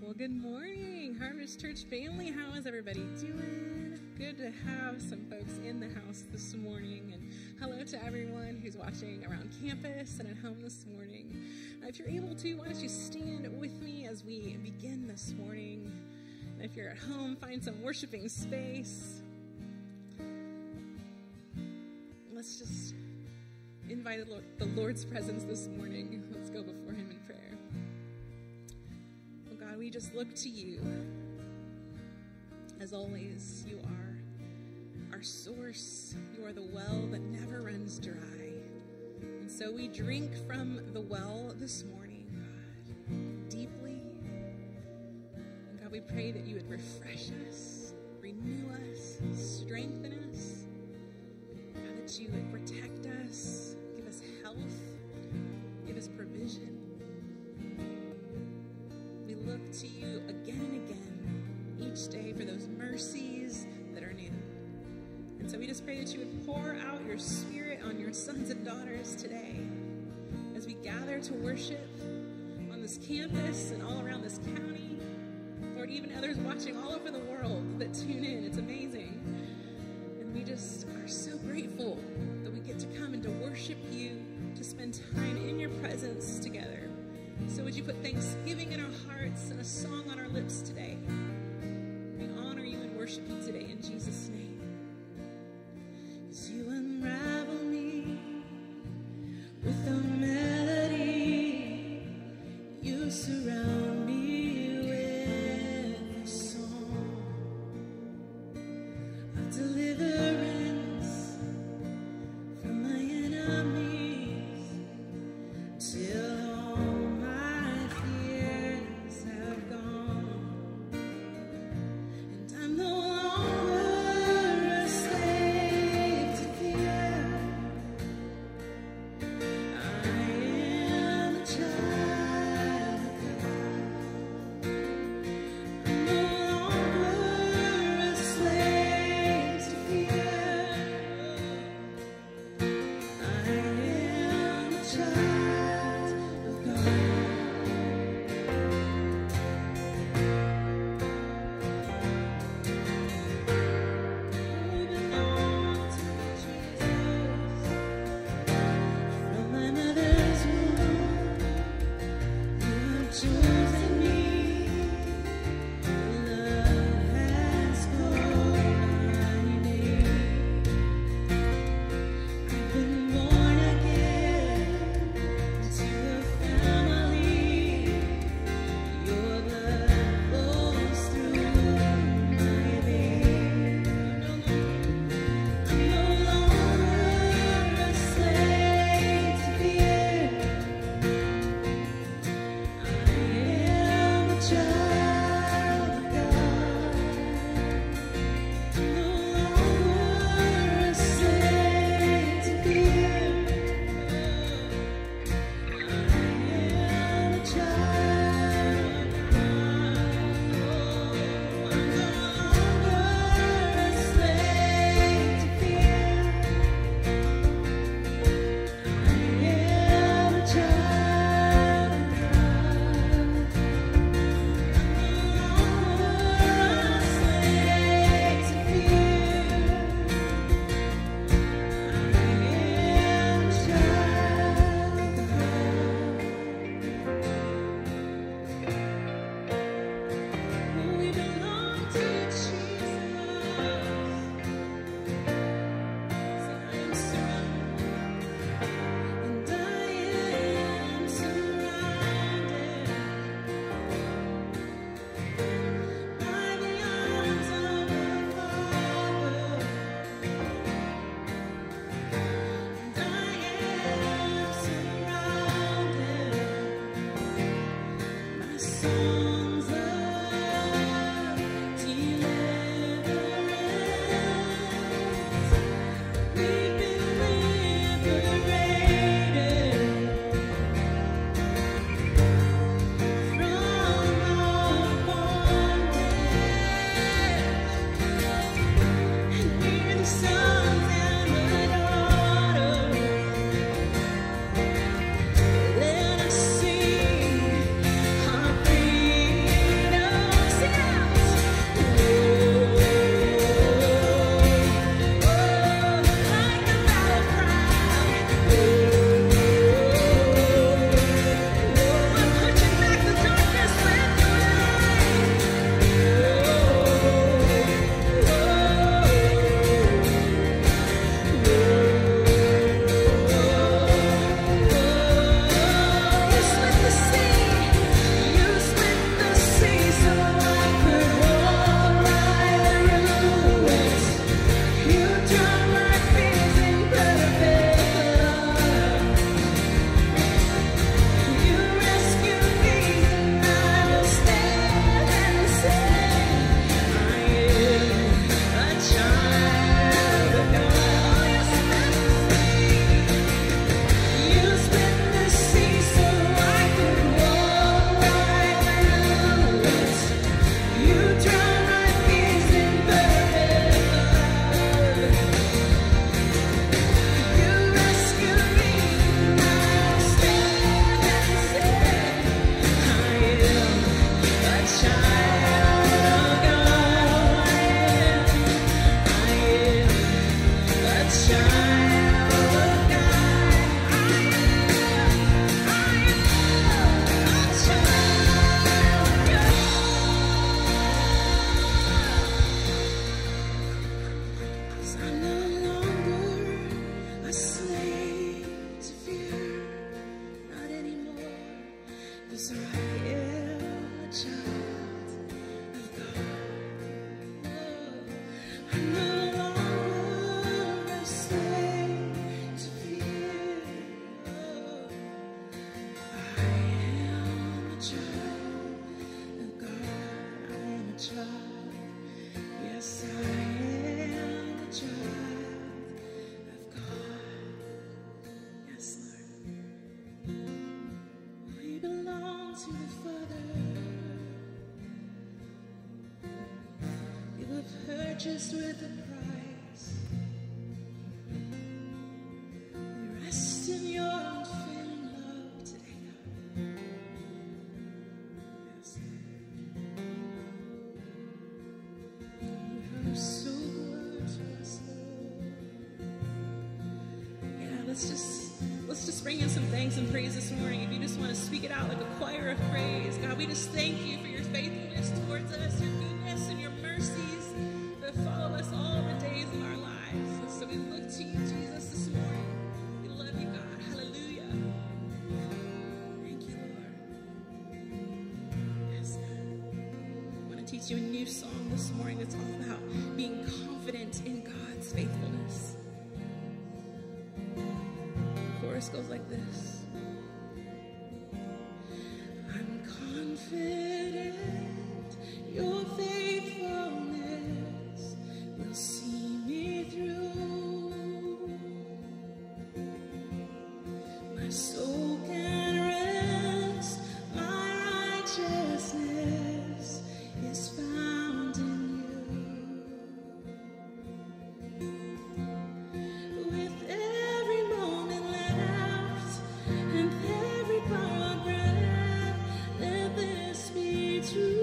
Good morning, Harvest Church family. How is everybody doing? Good to have some folks in the house this morning. And hello to everyone who's watching around campus and at home this morning. If you're able to, why don't you stand with me as we begin this morning? And if you're at home, find some worshiping space. Let's just invite the Lord's presence this morning. Let's go before him in prayer. God, we just look to you. As always, you are our source. You are the well that never runs dry. And so we drink from the well this morning, God, deeply. And God, we pray that you would refresh us, renew us, strengthen us. God, that you would protect us, give us health, give us provision. Look to you again and again each day for those mercies that are new. And so we just pray that you would pour out your spirit on your sons and daughters today as we gather to worship on this campus and all around this county. Lord, even others watching all over the world that tune in. It's amazing. And we just are so grateful that we get to come and to worship you, to spend time in your presence together. So would you put thanksgiving in our hearts and a song on our lips today? We honor you and worship you today in Jesus' name. 'Cause you unravel me with a melody. You surround me with a song of deliverance from my enemies till purchased with a price. We rest in your unfailing love today, God. Yes. You are so good to us, Lord. Yeah, let's just bring in some thanks and praise this morning. If you just want to speak it out like a choir of praise, God, we just thank you for your faithfulness towards us, your goodness and your mercies that follow us all the days of our lives. And so we look to you, Jesus, this morning. We love you, God. Hallelujah. Thank you, Lord. Yes, God. I want to teach you a new song this morning that's all about being confident in God's faithfulness. The chorus goes like this. I'm confident your faithfulness will see me through. My soul can rest, my righteousness is found in you. With every moment left and every power breath, let this be true.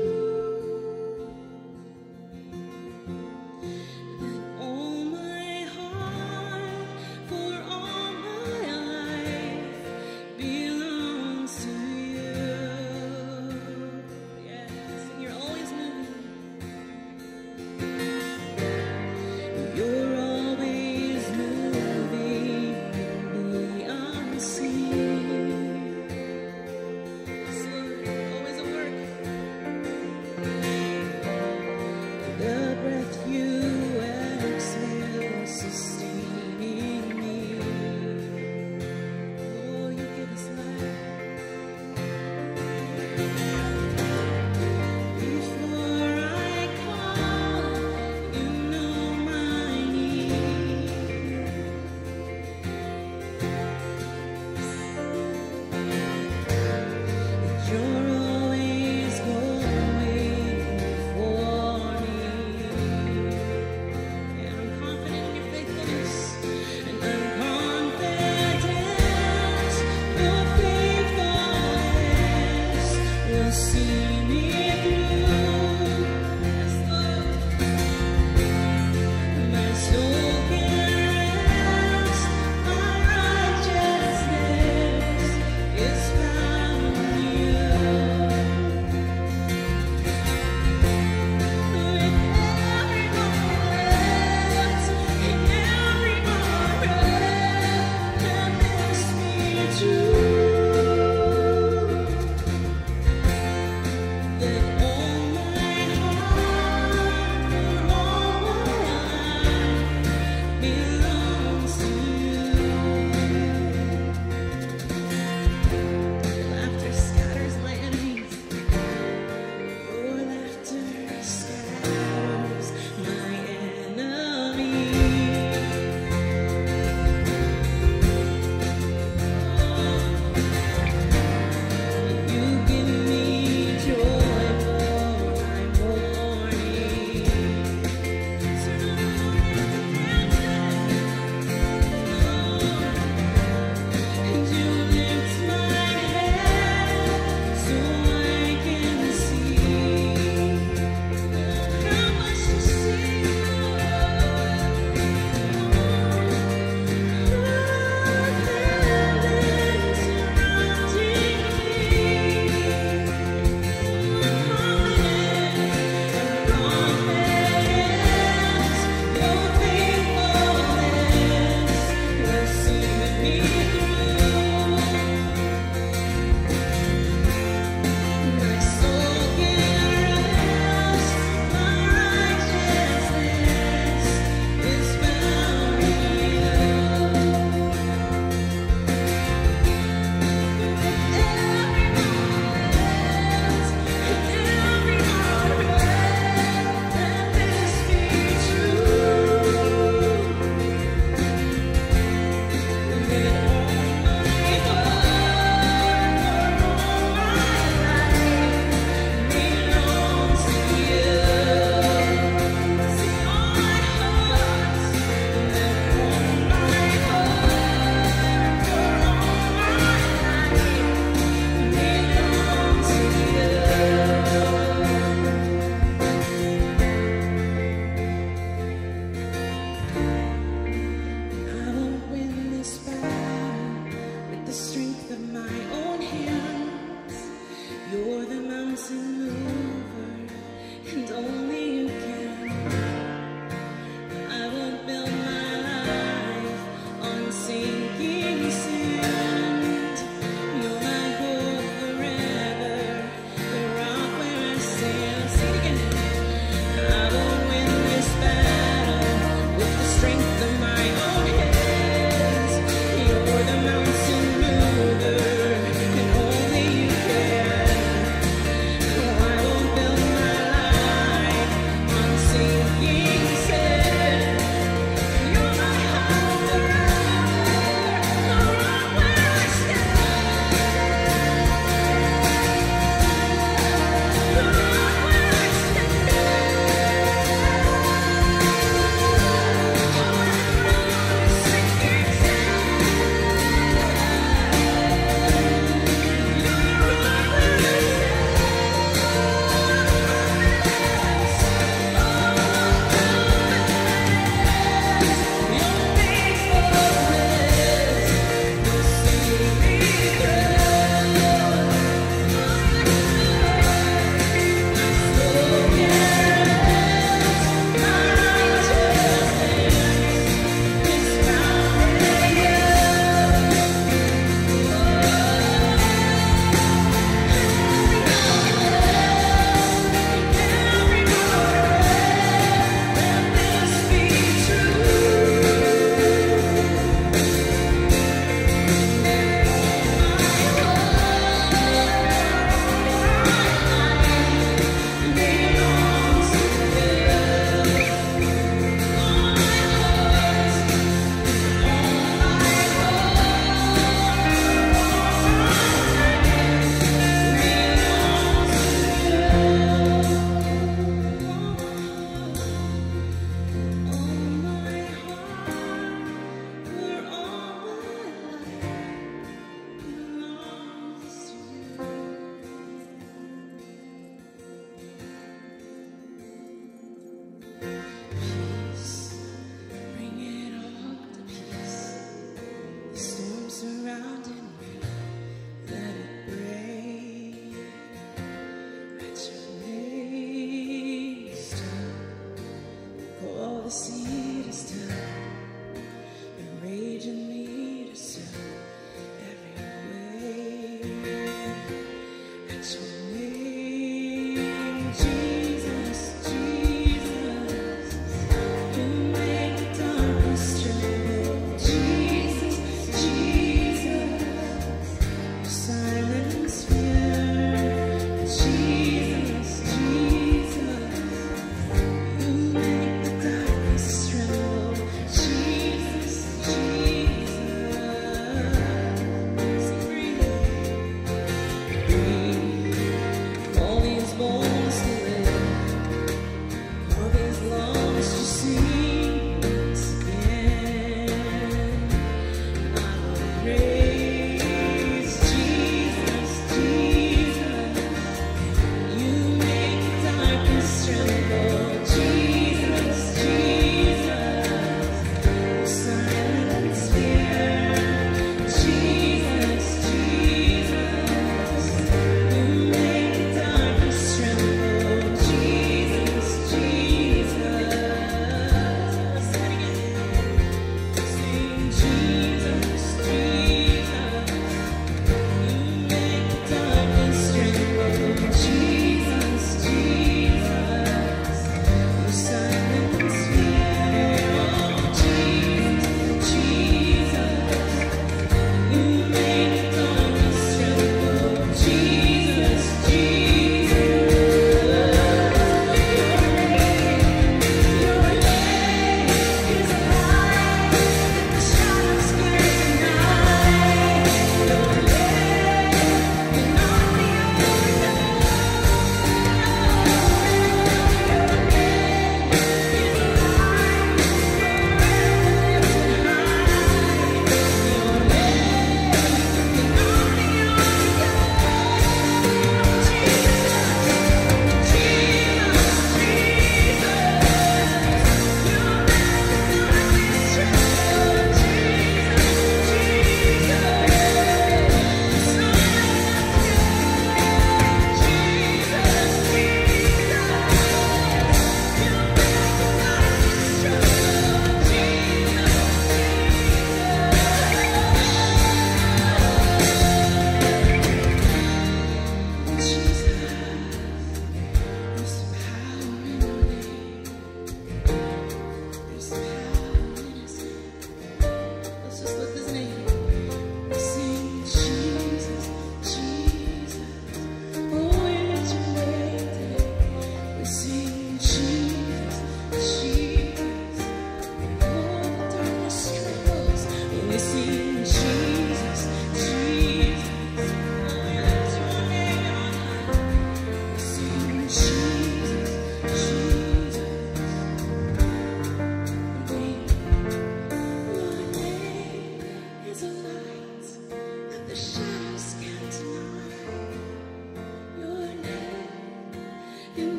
Joy. You're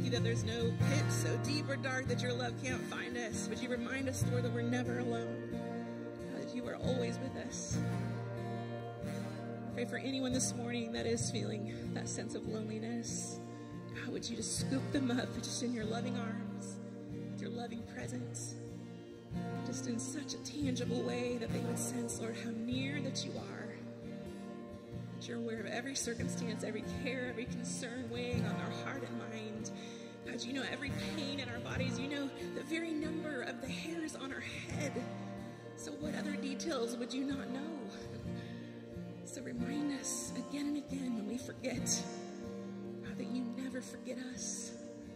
you that there's no pit so deep or dark that your love can't find us. Would you remind us, Lord, that we're never alone, that you are always with us. I pray for anyone this morning that is feeling that sense of loneliness. God, would you just scoop them up just in your loving arms, with your loving presence, just in such a tangible way that they would sense, Lord, how near that you are. That you're aware of every circumstance, every care, every concern weighing on our heart and mind. God, you know every pain in our bodies. You know the very number of the hairs on our head. So what other details would you not know? So remind us again and again when we forget, God, that you never forget us.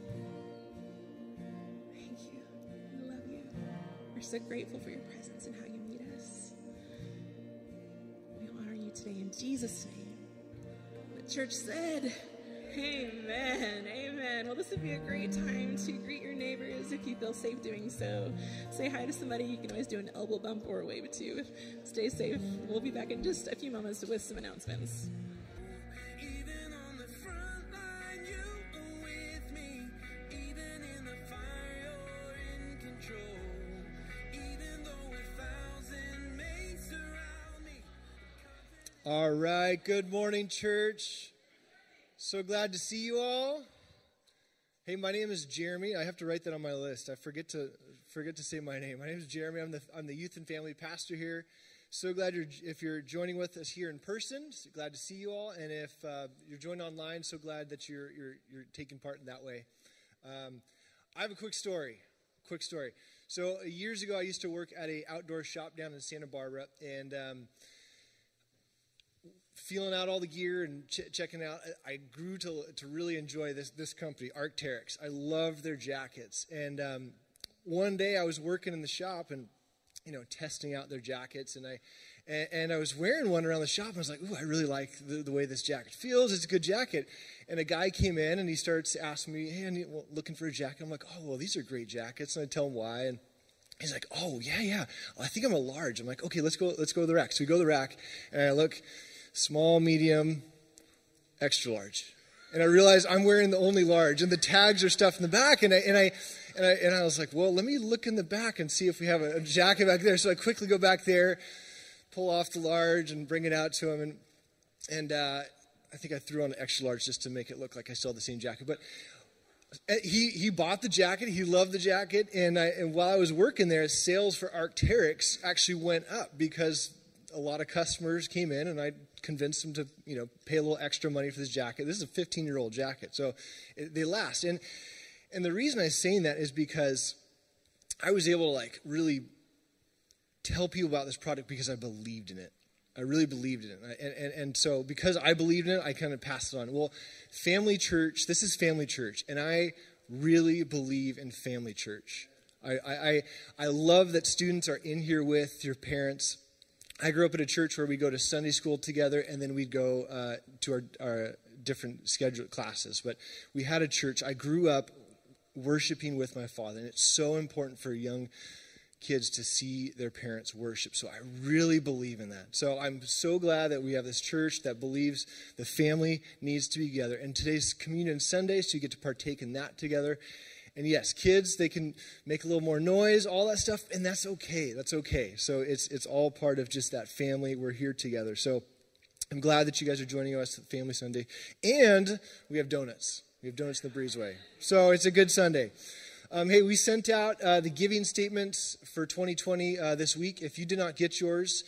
Thank you. We love you. We're so grateful for your presence and how you meet us. We honor you today in Jesus' name. The church said, amen, amen. Well, this would be a great time to greet your neighbors if you feel safe doing so. Say hi to somebody. You can always do an elbow bump or a wave too. Stay safe. We'll be back in just a few moments with some announcements. All right, good morning, church. So glad to see you all. Hey, my name is Jeremy. I have to write that on my list. I forget to say my name. My name is Jeremy. I'm the youth and family pastor here. So glad if you're joining with us here in person. So glad to see you all. And if you're joining online, so glad that you're taking part in that way. I have a quick story. So years ago, I used to work at an outdoor shop down in Santa Barbara, and feeling out all the gear and checking out, I grew to really enjoy this company, Arc'teryx. I love their jackets. And one day I was working in the shop and, testing out their jackets. And I was wearing one around the shop. And I was like, ooh, I really like the way this jacket feels. It's a good jacket. And a guy came in and he starts asking me, hey, I'm looking for a jacket. I'm like, oh, well, these are great jackets. And I tell him why. And he's like, oh, yeah. Well, I think I'm a large. I'm like, okay, let's go to the rack. So we go to the rack and I look. Small, medium, extra large. And I realized I'm wearing the only large, and the tags are stuffed in the back. And I was like, well, let me look in the back and see if we have a jacket back there. So I quickly go back there, pull off the large, and bring it out to him. And I think I threw on an extra large just to make it look like I still had the same jacket. But he bought the jacket. He loved the jacket. And while I was working there, sales for Arc'teryx actually went up because a lot of customers came in, and I convinced them to, pay a little extra money for this jacket. This is a 15-year-old jacket, so they last. And the reason I'm saying that is because I was able to really tell people about this product because I believed in it. I really believed in it. And so because I believed in it, I kind of passed it on. Well, Family Church, this is Family Church, and I really believe in Family Church. I love that students are in here with your parents. I grew up at a church where we go to Sunday school together, and then we'd go to our different scheduled classes. But we had a church. I grew up worshiping with my father, and it's so important for young kids to see their parents worship. So I really believe in that. So I'm so glad that we have this church that believes the family needs to be together. And today's Communion Sunday, so you get to partake in that together. And yes, kids, they can make a little more noise, all that stuff, and that's okay. That's okay. So it's all part of just that family. We're here together. So I'm glad that you guys are joining us at Family Sunday. And we have donuts. We have donuts in the breezeway. So it's a good Sunday. Hey, we sent out the giving statements for 2020 this week. If you did not get yours,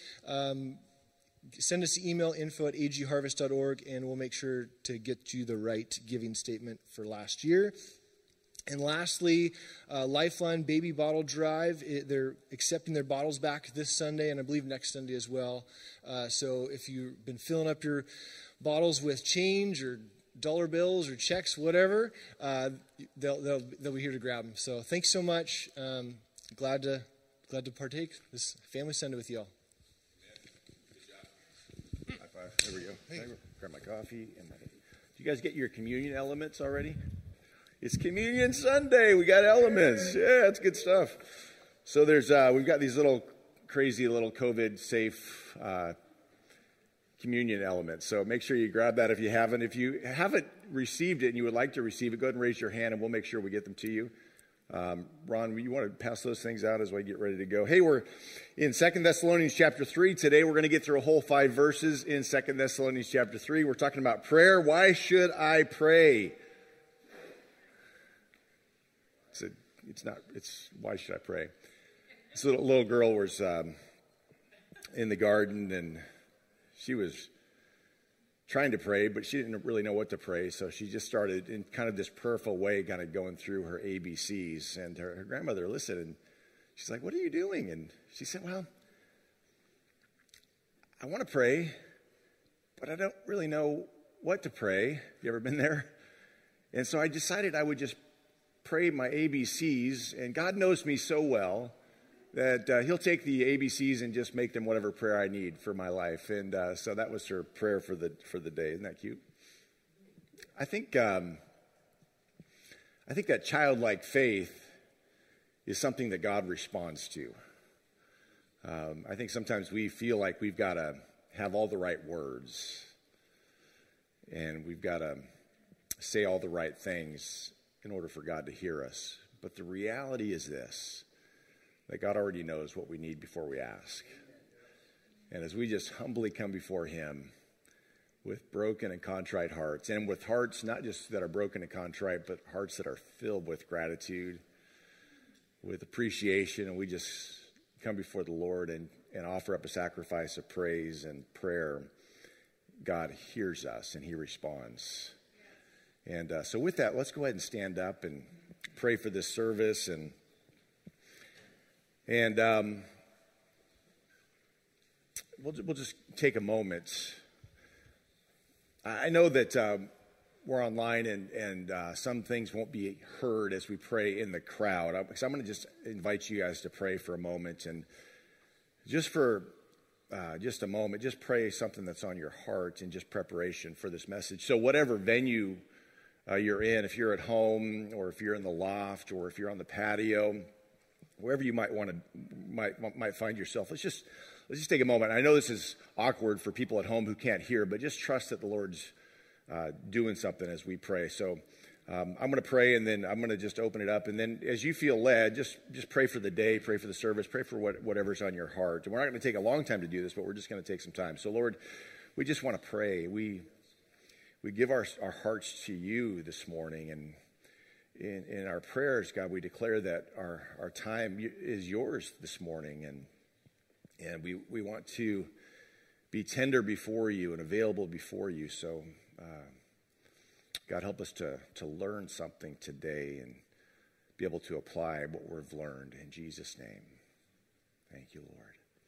send us an email, info@agharvest.org, and we'll make sure to get you the right giving statement for last year. And lastly, Lifeline Baby Bottle Drive. They're accepting their bottles back this Sunday, and I believe next Sunday as well. So if you've been filling up your bottles with change or dollar bills or checks, whatever, they'll be here to grab them. So thanks so much. Glad to partake this Family Sunday with y'all. High five. There we go. Hey. Grab my coffee. Do you guys get your communion elements already? It's Communion Sunday. We got elements. Yeah, that's good stuff. So we've got these crazy little COVID safe communion elements. So make sure you grab that if you haven't. If you haven't received it and you would like to receive it, go ahead and raise your hand and we'll make sure we get them to you. Ron, you want to pass those things out as we get ready to go? Hey, we're in 2 Thessalonians chapter 3. Today we're going to get through a whole 5 verses in 2 Thessalonians chapter 3. We're talking about prayer. Why should I pray? It's why should I pray? This little girl was in the garden, and she was trying to pray, but she didn't really know what to pray, so she just started in kind of this prayerful way, kind of going through her ABCs, and her grandmother listened, and she's like, "What are you doing?" And she said, "Well, I want to pray, but I don't really know what to pray." You ever been there? And so I decided I would just pray my ABCs, and God knows me so well that he'll take the ABCs and just make them whatever prayer I need for my life. And so that was her prayer for the day. Isn't that cute? I think that childlike faith is something that God responds to. I think sometimes we feel like we've got to have all the right words, and we've got to say all the right things in order for God to hear us. But the reality is this, that God already knows what we need before we ask. And as we just humbly come before him with broken and contrite hearts, and with hearts not just that are broken and contrite, but hearts that are filled with gratitude, with appreciation, and we just come before the Lord and offer up a sacrifice of praise and prayer, God hears us and he responds. And so with that, let's go ahead and stand up and pray for this service. And we'll just take a moment. I know that we're online and some things won't be heard as we pray in the crowd. So I'm going to just invite you guys to pray for a moment. And just for just a moment, just pray something that's on your heart and just preparation for this message. So whatever venue you're in, if you're at home or if you're in the loft or if you're on the patio, wherever you might find yourself, let's just take a moment. I know this is awkward for people at home who can't hear, but just trust that the Lord's doing something as we pray. So I'm going to pray, and then I'm going to just open it up, and then as you feel led, just pray for the day, pray for the service, pray for whatever's on your heart. And we're not going to take a long time to do this, but we're just going to take some time. So Lord, we just want to pray. We give our hearts to you this morning, and in our prayers, God, we declare that our time is yours this morning, and we want to be tender before you and available before you. So, God, help us to learn something today and be able to apply what we've learned. In Jesus' name, thank you, Lord.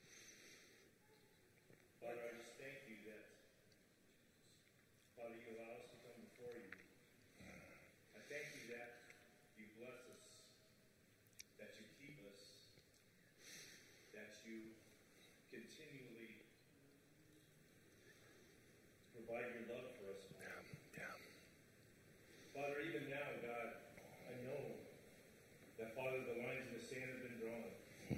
Provide your love for us, Lord. Yeah. Father, even now, God, I know that, Father, the lines in the sand have been drawn.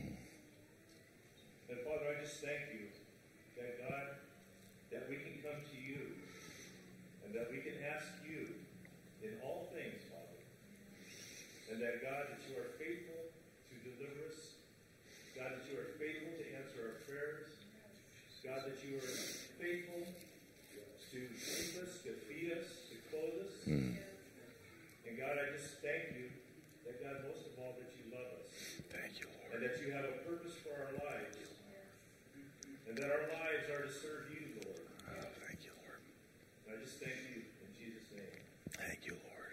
And Father, I just thank you that, God, that we can come to you and that we can ask you in all things, Father. And that, God, that you are faithful to deliver us. God, that you are faithful to answer our prayers. God, that you are faithful to keep us, to feed us, to clothe us. And God, I just thank you that, God, most of all, that you love us. Thank you, Lord. And that you have a purpose for our lives. And that our lives are to serve you, Lord. Oh, thank you, Lord. And I just thank you in Jesus' name. Thank you, Lord.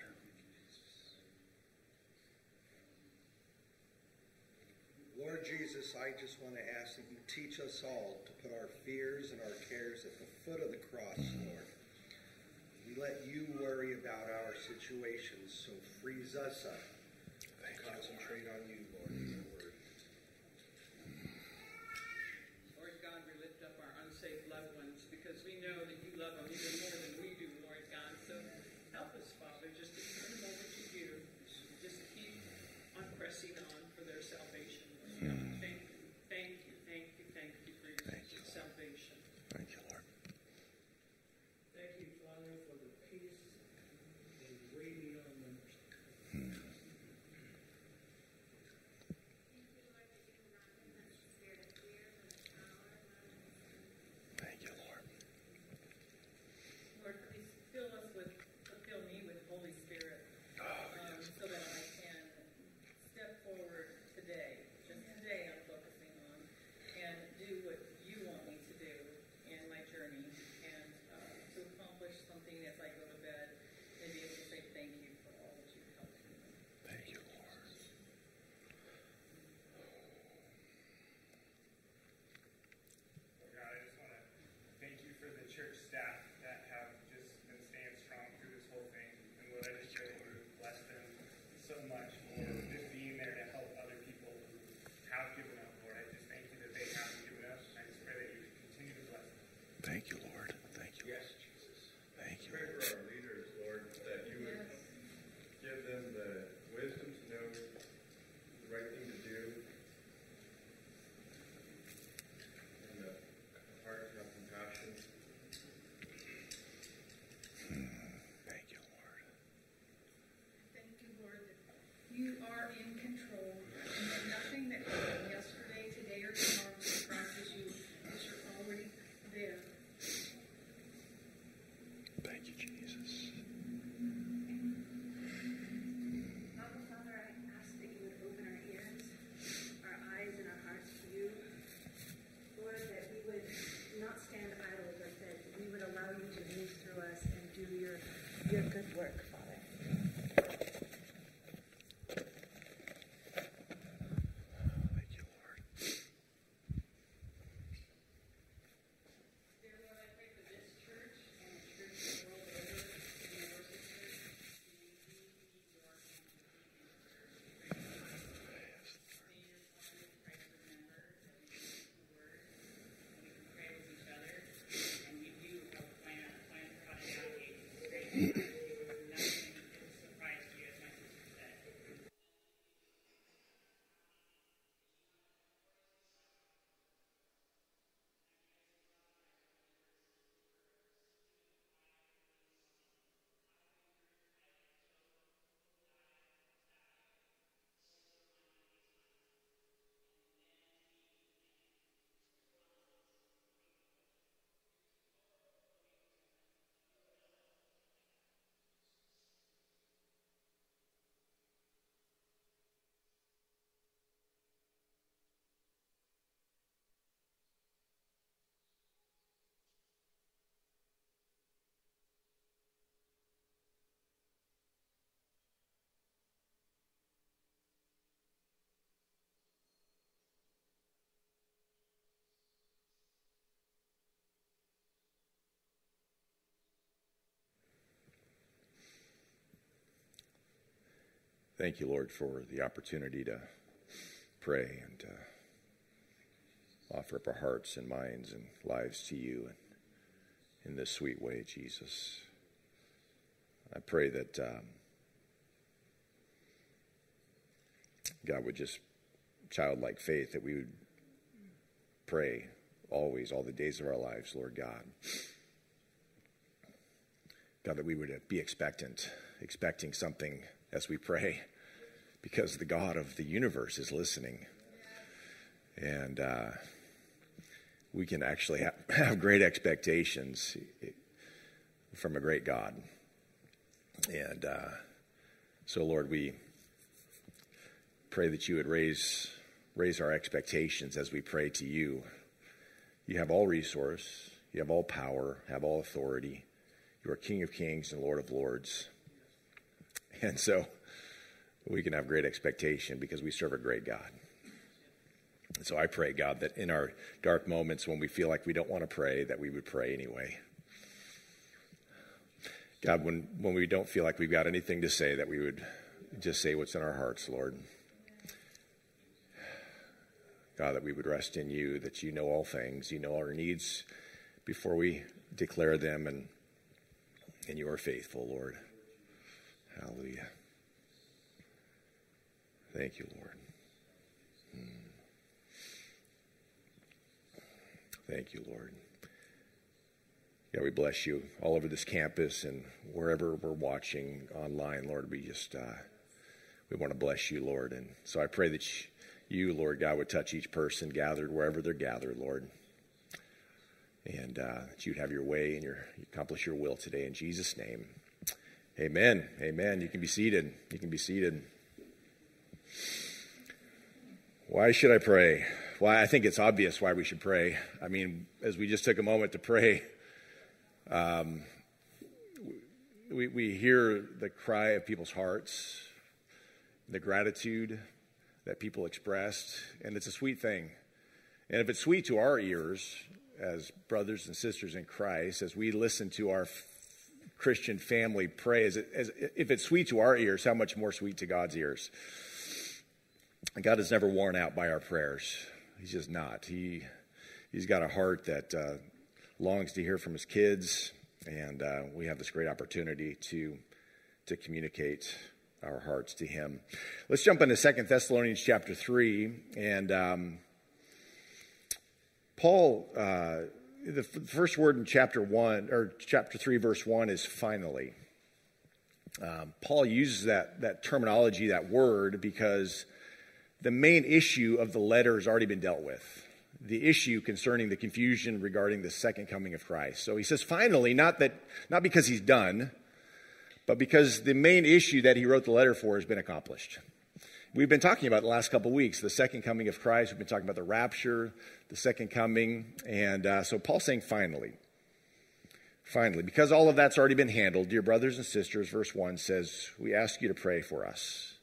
Lord Jesus, I just want to ask that you teach us all to put our fears and our cares at the foot of the cross, Lord. We let you worry about our situations, so frees us up to concentrate on you, Lord, and your word. Lord God, we lift up our unsaved loved ones because we know that you love them even more than we do, Lord God. So help us, Father, just to turn them over to you, just to keep on pressing on for their salvation. Thank you for your salvation. Thank you, Lord. you are in control, and that nothing that happened yesterday, today, or tomorrow surprises you, because you're already there. Thank you, Jesus. Abba, Father, I ask that you would open our ears, our eyes, and our hearts to you. Lord, that we would not stand idle, but that we would allow you to move through us and do your good work, Father. Thank you, Lord. Dear Lord, I pray for this church and the church the world over, the Universal Church. May we be your hand in the church. May your body of Christ remember that we speak the word, and we can pray with each other, and we do help plan how to navigate these strange times. Nothing is a surprise to you, as my sister said. Thank you, Lord, for the opportunity to pray and to offer up our hearts and minds and lives to you in this sweet way, Jesus. I pray that God would just, childlike faith, that we would pray always, all the days of our lives, Lord God. God, that we would be expecting something as we pray, because the God of the universe is listening. And we can actually have great expectations from a great God. And so, Lord, we pray that you would raise our expectations as we pray to you. You have all resource, you have all power, have all authority. You are King of Kings and Lord of Lords. And so we can have great expectation because we serve a great God. And so I pray, God, that in our dark moments when we feel like we don't want to pray, that we would pray anyway. God, when we don't feel like we've got anything to say, that we would just say what's in our hearts, Lord. God, that we would rest in you, that you know all things, you know our needs before we declare them, and you are faithful, Lord. Hallelujah. Thank you, Lord. Thank you, Lord. Yeah, we bless you all over this campus and wherever we're watching online, Lord. We just, we want to bless you, Lord. And so I pray that you, Lord God, would touch each person gathered wherever they're gathered, Lord. And that you'd have your way and you accomplish your will today in Jesus' name. Amen. Amen. You can be seated. You can be seated. Why should I pray? Why? I think it's obvious why we should pray. I mean, as we just took a moment to pray, we hear the cry of people's hearts, the gratitude that people expressed, and it's a sweet thing. And if it's sweet to our ears as brothers and sisters in Christ, as we listen to our Christian family pray, if it's sweet to our ears, how much more sweet to God's ears? And God is never worn out by our prayers. He's just not. He's got a heart that longs to hear from his kids, and we have this great opportunity to communicate our hearts to him. Let's jump into 2 Thessalonians chapter 3, and Paul, the first word in chapter 3, verse 1 is finally. Paul uses that terminology, that word, because the main issue of the letter has already been dealt with. The issue concerning the confusion regarding the second coming of Christ. So he says, finally, not because he's done, but because the main issue that he wrote the letter for has been accomplished. We've been talking about the last couple of weeks, the second coming of Christ. We've been talking about the rapture, the second coming. And so Paul's saying, finally, because all of that's already been handled, dear brothers and sisters, verse 1 says, we ask you to pray for us.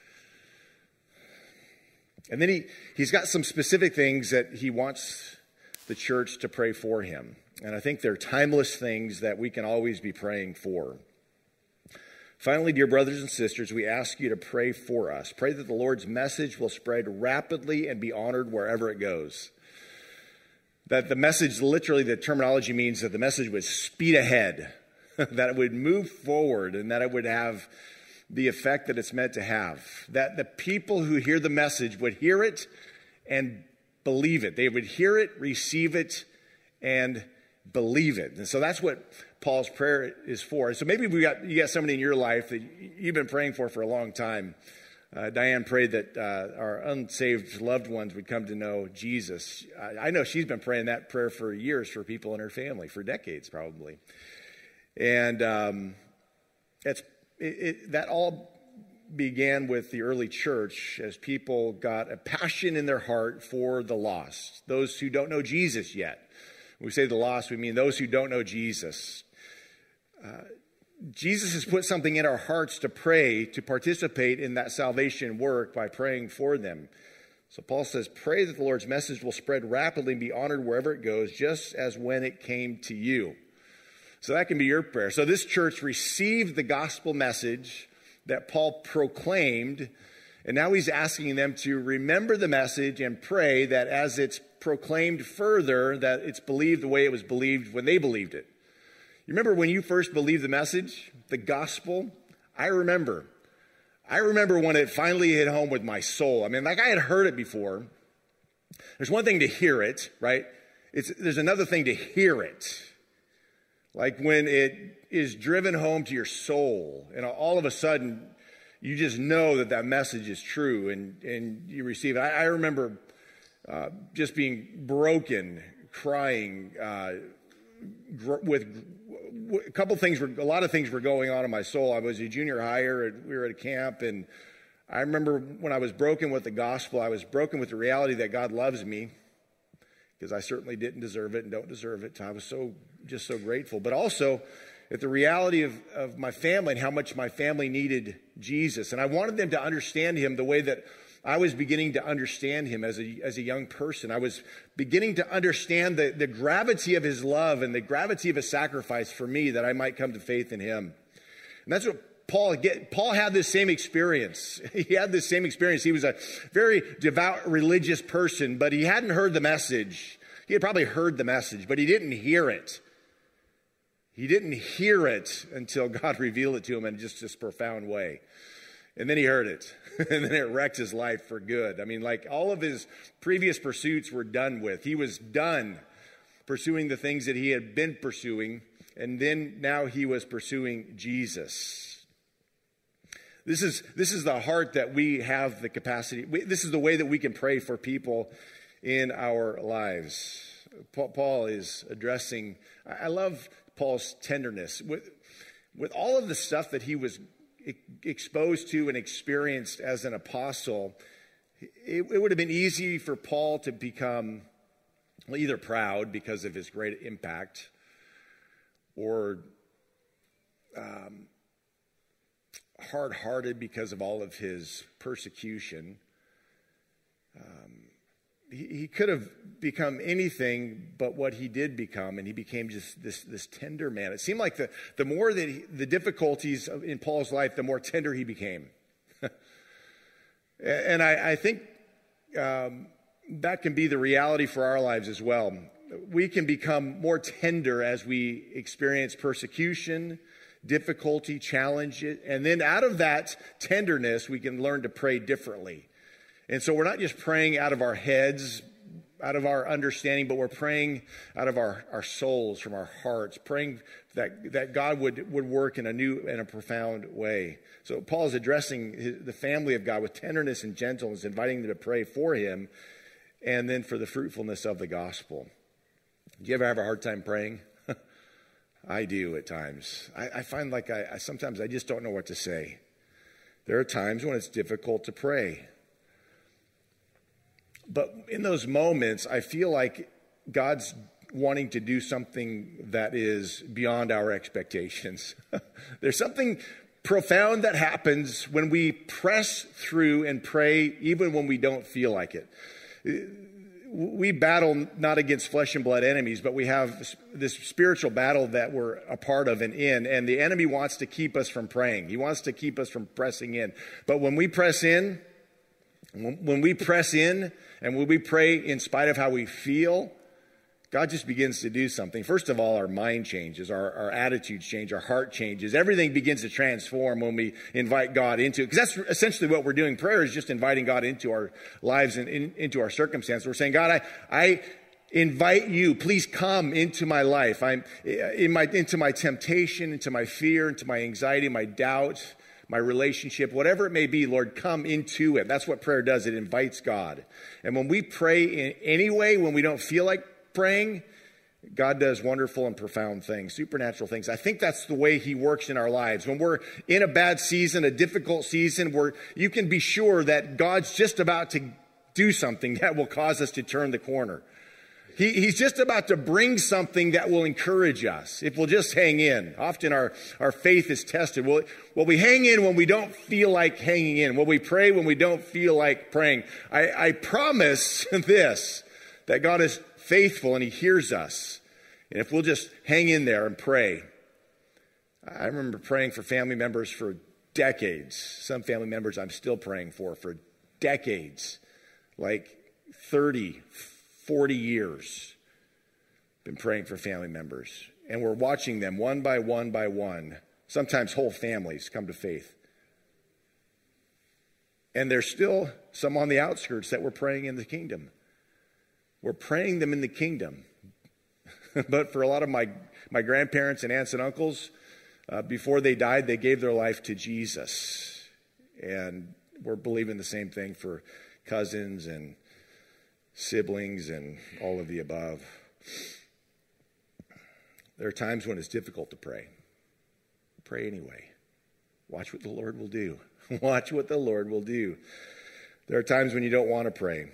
And then he's got some specific things that he wants the church to pray for him. And I think they're timeless things that we can always be praying for. Finally, dear brothers and sisters, we ask you to pray for us. Pray that the Lord's message will spread rapidly and be honored wherever it goes. That the message, literally the terminology means that the message would speed ahead, that it would move forward, and that it would have the effect that it's meant to have. That the people who hear the message would hear it and believe it. They would hear it, receive it, and believe it. And so that's what Paul's prayer is for. So maybe you got somebody in your life that you've been praying for a long time. Diane prayed that our unsaved loved ones would come to know Jesus. I know she's been praying that prayer for years for people in her family, for decades probably. And that all began with the early church as people got a passion in their heart for the lost, those who don't know Jesus yet. When we say the lost, we mean those who don't know Jesus. Jesus has put something in our hearts to pray, to participate in that salvation work by praying for them. So Paul says, pray that the Lord's message will spread rapidly and be honored wherever it goes, just as when it came to you. So that can be your prayer. So this church received the gospel message that Paul proclaimed, and now he's asking them to remember the message and pray that as it's proclaimed further, that it's believed the way it was believed when they believed it. You remember when you first believed the message, the gospel? I remember when it finally hit home with my soul. I mean, like I had heard it before. There's one thing to hear it, right? There's another thing to hear it. Like when it is driven home to your soul, and all of a sudden, you just know that message is true, and you receive it. I remember just being broken, crying, with a lot of things were going on in my soul. I was a junior higher, and we were at a camp, and I remember when I was broken with the gospel, I was broken with the reality that God loves me, because I certainly didn't deserve it and don't deserve it. I was so grateful. But also at the reality of my family and how much my family needed Jesus. And I wanted them to understand him the way that I was beginning to understand him as a young person. I was beginning to understand the gravity of his love and the gravity of his sacrifice for me, that I might come to faith in him. And that's what Paul had this same experience. He had this same experience. He was a very devout religious person, but he hadn't heard the message. He had probably heard the message, but he didn't hear it. He didn't hear it until God revealed it to him in just this profound way. And then he heard it. And then it wrecked his life for good. I mean, like all of his previous pursuits were done with. He was done pursuing the things that he had been pursuing. And then now he was pursuing Jesus. This is the heart that we have the capacity. This is the way that we can pray for people in our lives. Paul is addressing, I love Paul's tenderness. With all of the stuff that he was exposed to and experienced as an apostle, it would have been easy for Paul to become either proud because of his great impact, or hard-hearted because of all of his persecution. He could have become anything but what he did become, and he became just this tender man. It seemed like the more that the difficulties in Paul's life, the more tender he became. And I think that can be the reality for our lives as well. We can become more tender as we experience persecution, difficulty, challenge, and then out of that tenderness, we can learn to pray differently. And so we're not just praying out of our heads, out of our understanding, but we're praying out of our souls, from our hearts, praying that God would work in a new and a profound way. So Paul is addressing the family of God with tenderness and gentleness, inviting them to pray for him and then for the fruitfulness of the gospel. Do you ever have a hard time praying? I do at times. I find like sometimes I just don't know what to say. There are times when it's difficult to pray. But in those moments, I feel like God's wanting to do something that is beyond our expectations. There's something profound that happens when we press through and pray, even when we don't feel like it. We battle not against flesh and blood enemies, but we have this spiritual battle that we're a part of and in, and the enemy wants to keep us from praying. He wants to keep us from pressing in. But when we press in, and when we pray in spite of how we feel, God just begins to do something. First of all, our mind changes, our attitudes change, our heart changes. Everything begins to transform when we invite God into it. Because that's essentially what we're doing. Prayer is just inviting God into our lives and into our circumstances. We're saying, God, I invite you. Please come into my life. Into my temptation, into my fear, into my anxiety, my doubt, my relationship, whatever it may be, Lord, come into it. That's what prayer does. It invites God. And when we pray in any way, when we don't feel like praying, God does wonderful and profound things, supernatural things. I think that's the way he works in our lives. When we're in a bad season, a difficult season, where you can be sure that God's just about to do something that will cause us to turn the corner. He's just about to bring something that will encourage us if we'll just hang in. Often our faith is tested. Will we hang in when we don't feel like hanging in? Will we pray when we don't feel like praying? I promise this, that God is faithful and he hears us. And if we'll just hang in there and pray. I remember praying for family members for decades. Some family members I'm still praying for decades. Like 30, 40 years. Been praying for family members. And we're watching them one by one, sometimes whole families come to faith. And there's still some on the outskirts that we're praying in the kingdom. We're praying them in the kingdom. But for a lot of my grandparents and aunts and uncles, before they died, they gave their life to Jesus. And we're believing the same thing for cousins and siblings and all of the above. There are times when it's difficult to pray. Pray anyway. Watch what the Lord will do. Watch what the Lord will do. There are times when you don't want to pray.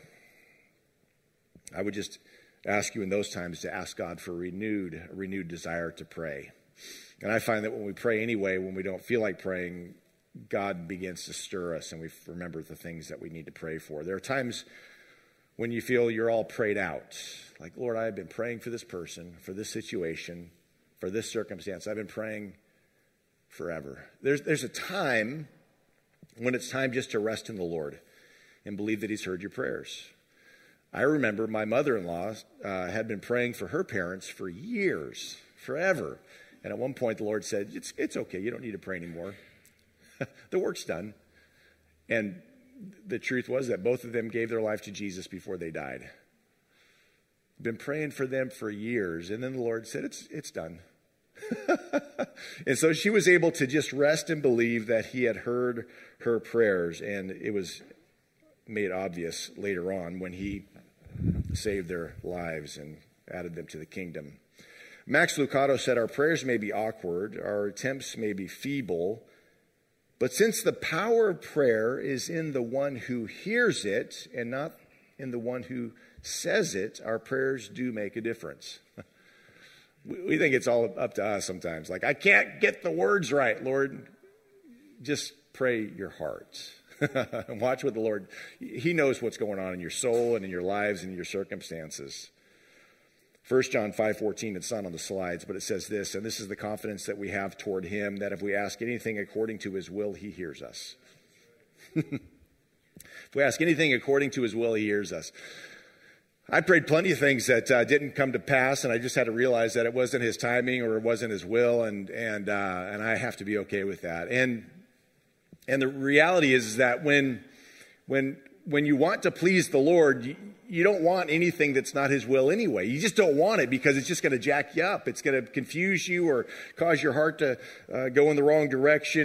I would just ask you in those times to ask God for a renewed desire to pray. And I find that when we pray anyway, when we don't feel like praying, God begins to stir us and we remember the things that we need to pray for. There are times when you feel you're all prayed out. Like, Lord, I've been praying for this person, for this situation, for this circumstance. I've been praying forever. There's a time when it's time just to rest in the Lord and believe that he's heard your prayers. I remember my mother-in-law had been praying for her parents for years, forever. And at one point the Lord said, it's okay, you don't need to pray anymore. The work's done. And the truth was that both of them gave their life to Jesus before they died. Been praying for them for years, and then the Lord said, it's done. And so she was able to just rest and believe that he had heard her prayers, and it was made obvious later on when he saved their lives and added them to the kingdom. Max Lucado said, our prayers may be awkward, our attempts may be feeble, but since the power of prayer is in the one who hears it and not in the one who says it, our prayers do make a difference. We think it's all up to us sometimes. Like, I can't get the words right, Lord. Just pray your heart. And watch what the Lord, he knows what's going on in your soul and in your lives and in your circumstances. 1 John 5:14, it's not on the slides, but it says this, and this is the confidence that we have toward him, that if we ask anything according to his will, he hears us. If we ask anything according to his will, he hears us. I prayed plenty of things that didn't come to pass, and I just had to realize that it wasn't his timing or it wasn't his will, and I have to be okay with that. And the reality is that when you want to please the Lord, you don't want anything that's not his will anyway. You just don't want it because it's just going to jack you up. It's going to confuse you or cause your heart to go in the wrong direction.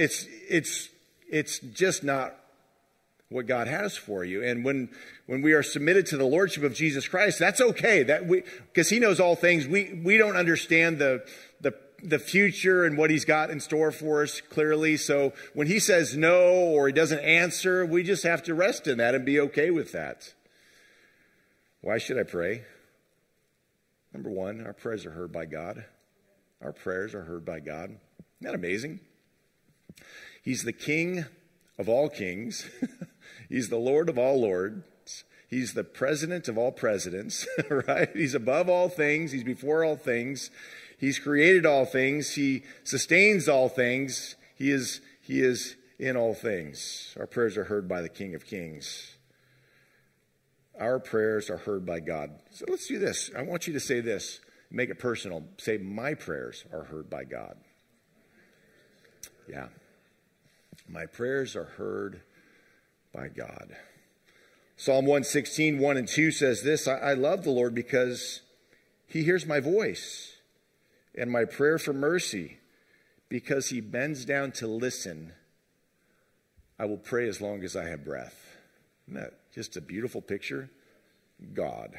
It's just not what God has for you. And when we are submitted to the lordship of Jesus Christ, that's okay. Because he knows all things. We don't understand the future and what he's got in store for us clearly. So when he says no or he doesn't answer, we just have to rest in that and be okay with that. Why should I pray? Number one, our prayers are heard by God. Our prayers are heard by God. Isn't that amazing? He's the King of all kings. He's the Lord of all lords. He's the president of all presidents, right? He's above all things. He's before all things. He's created all things. He sustains all things. He is in all things. Our prayers are heard by the King of Kings. Our prayers are heard by God. So let's do this. I want you to say this. Make it personal. Say, my prayers are heard by God. Yeah. My prayers are heard by God. Psalm 116, 1 and 2 says this, I love the Lord because he hears my voice and my prayer for mercy. Because he bends down to listen, I will pray as long as I have breath. Isn't that just a beautiful picture? God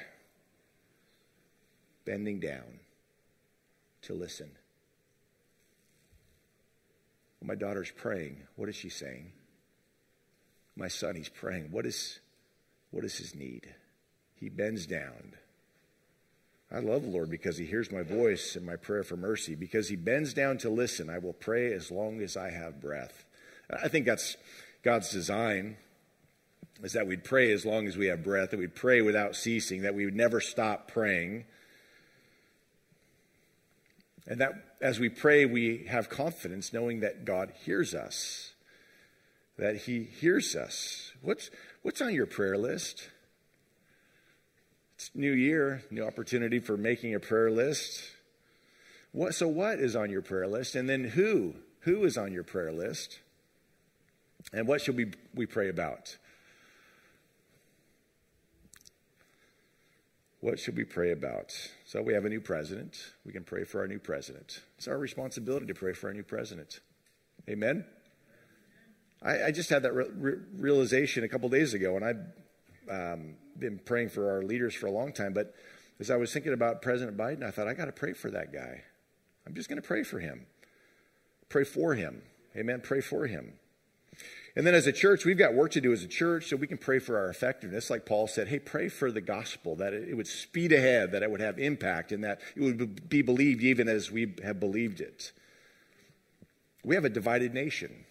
bending down to listen. When my daughter's praying, what is she saying? My son, he's praying. What is his need? He bends down. I love the Lord because he hears my voice and my prayer for mercy. Because he bends down to listen, I will pray as long as I have breath. I think that's God's design, is that we'd pray as long as we have breath, that we'd pray without ceasing, that we would never stop praying. And that as we pray, we have confidence knowing that God hears us, that he hears us. What's on your prayer list? It's new year, new opportunity for making a prayer list. So what is on your prayer list? And then who is on your prayer list? And what should we pray about? What should we pray about? So we have a new president. We can pray for our new president. It's our responsibility to pray for our new president. Amen? I just had that realization a couple days ago, and I've been praying for our leaders for a long time, but as I was thinking about President Biden, I thought, I got to pray for that guy. I'm just going to pray for him. Pray for him. Amen? Pray for him. And then as a church, we've got work to do as a church so we can pray for our effectiveness. Like Paul said, hey, pray for the gospel, that it would speed ahead, that it would have impact, and that it would be believed even as we have believed it. We have a divided nation.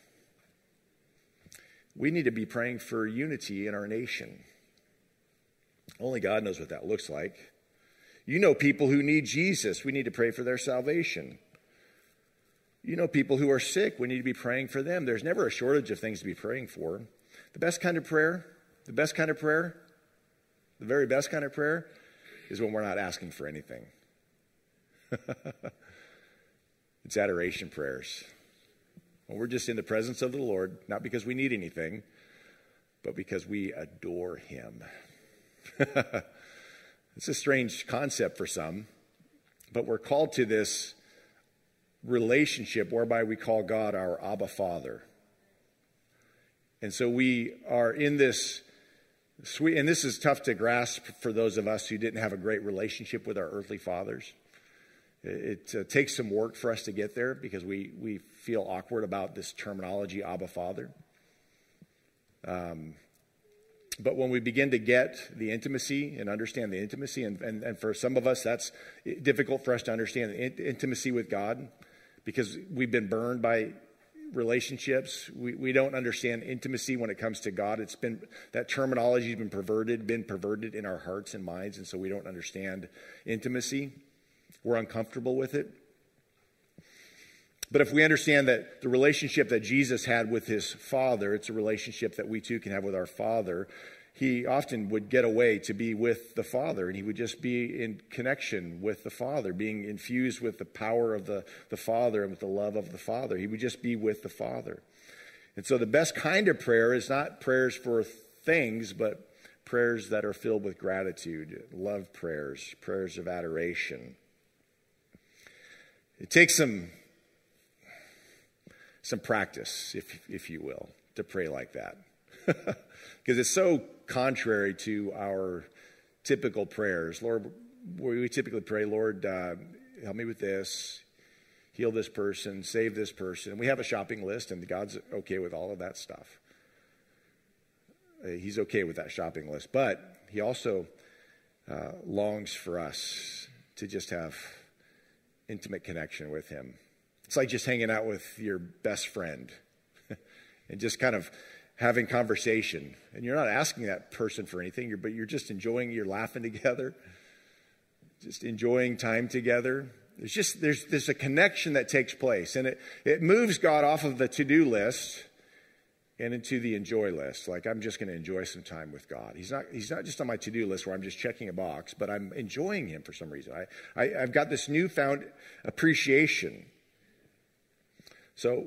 We need to be praying for unity in our nation. Only God knows what that looks like. You know people who need Jesus. We need to pray for their salvation. You know people who are sick. We need to be praying for them. There's never a shortage of things to be praying for. The best kind of prayer, the very best kind of prayer is when we're not asking for anything. It's adoration prayers. When we're just in the presence of the Lord, not because we need anything, but because we adore him. It's a strange concept for some, but we're called to this relationship whereby we call God our Abba Father. And so we are in this sweet, and this is tough to grasp for those of us who didn't have a great relationship with our earthly fathers. It takes some work for us to get there because we feel awkward about this terminology, Abba Father. But when we begin to get the intimacy and understand the intimacy, and for some of us, that's difficult for us to understand the intimacy with God because we've been burned by relationships. We don't understand intimacy when it comes to God. It's been, that terminology has been perverted in our hearts and minds, and so we don't understand intimacy. We're uncomfortable with it. But if we understand that the relationship that Jesus had with his Father, it's a relationship that we too can have with our Father. He often would get away to be with the Father, and he would just be in connection with the Father, being infused with the power of the Father and with the love of the Father. He would just be with the Father. And so the best kind of prayer is not prayers for things, but prayers that are filled with gratitude, love prayers, prayers of adoration. It takes some practice, if you will, to pray like that. Because it's so contrary to our typical prayers. Lord, we typically pray, Lord, help me with this, heal this person, save this person. We have a shopping list, and God's okay with all of that stuff. He's okay with that shopping list. But he also longs for us to just have intimate connection with him. It's like just hanging out with your best friend and just kind of having conversation. And you're not asking that person for anything, but you're just enjoying, you're laughing together, just enjoying time together. There's a connection that takes place, and it moves God off of the to-do list and into the enjoy list. Like, I'm just going to enjoy some time with God. He's not just on my to-do list where I'm just checking a box, but I'm enjoying him for some reason. I've got this newfound appreciation. So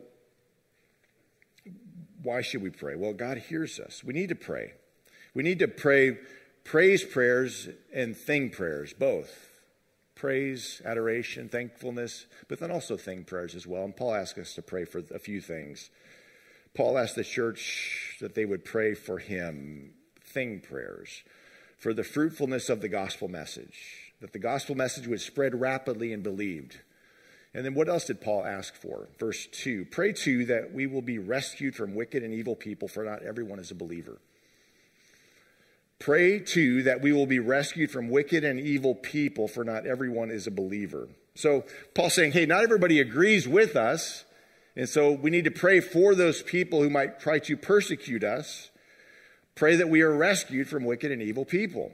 why should we pray? Well, God hears us. We need to pray. We need to pray praise prayers and thing prayers, both. Praise, adoration, thankfulness, but then also thing prayers as well. And Paul asks us to pray for a few things. Paul asked the church that they would pray for him, thing prayers, for the fruitfulness of the gospel message, that the gospel message would spread rapidly and believed. And then what else did Paul ask for? Verse 2, pray too that we will be rescued from wicked and evil people, for not everyone is a believer. Pray too that we will be rescued from wicked and evil people, for not everyone is a believer. So Paul's saying, hey, not everybody agrees with us. And so we need to pray for those people who might try to persecute us. Pray that we are rescued from wicked and evil people.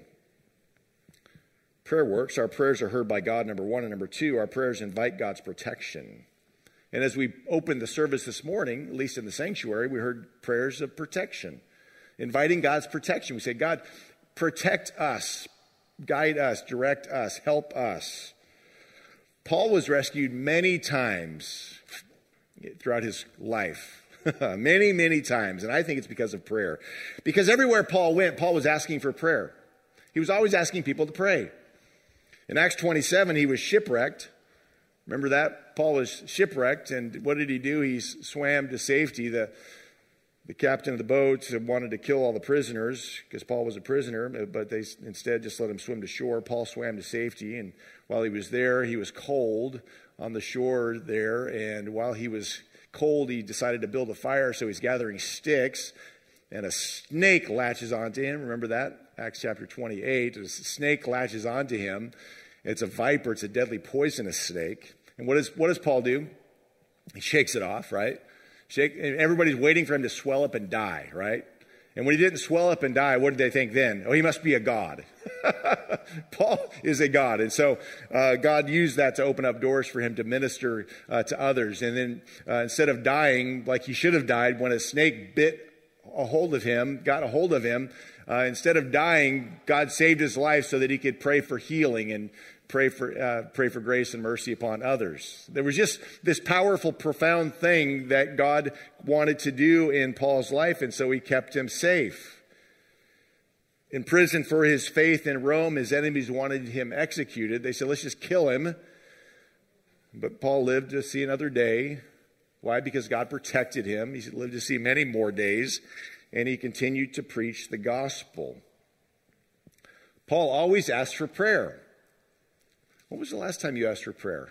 Prayer works. Our prayers are heard by God, number one. And number two, our prayers invite God's protection. And as we opened the service this morning, at least in the sanctuary, we heard prayers of protection, inviting God's protection. We said, God, protect us, guide us, direct us, help us. Paul was rescued many times throughout his life. Many, many times. And I think it's because of prayer. Because everywhere Paul went, Paul was asking for prayer. He was always asking people to pray. In Acts 27, he was shipwrecked. Remember that? Paul was shipwrecked, and what did he do? He swam to safety. The captain of the boat wanted to kill all the prisoners because Paul was a prisoner, but they instead just let him swim to shore. Paul swam to safety, and while he was there, he was cold on the shore there, and while he was cold, he decided to build a fire, so he's gathering sticks, and a snake latches onto him. Remember that? Acts chapter 28. A snake latches onto him. It's a viper. It's a deadly poisonous snake. And what does Paul do? He shakes it off, right? Everybody's waiting for him to swell up and die, right? And when he didn't swell up and die, what did they think then? Oh, he must be a god. Paul is a god. And so God used that to open up doors for him to minister to others. And then instead of dying like he should have died when a snake got a hold of him, instead of dying, God saved his life so that he could pray for healing and pray for grace and mercy upon others. There was just this powerful, profound thing that God wanted to do in Paul's life, and so he kept him safe. In prison for his faith in Rome, his enemies wanted him executed. They said, let's just kill him. But Paul lived to see another day. Why? Because God protected him. He lived to see many more days, and he continued to preach the gospel. Paul always asked for prayer. When was the last time you asked for prayer?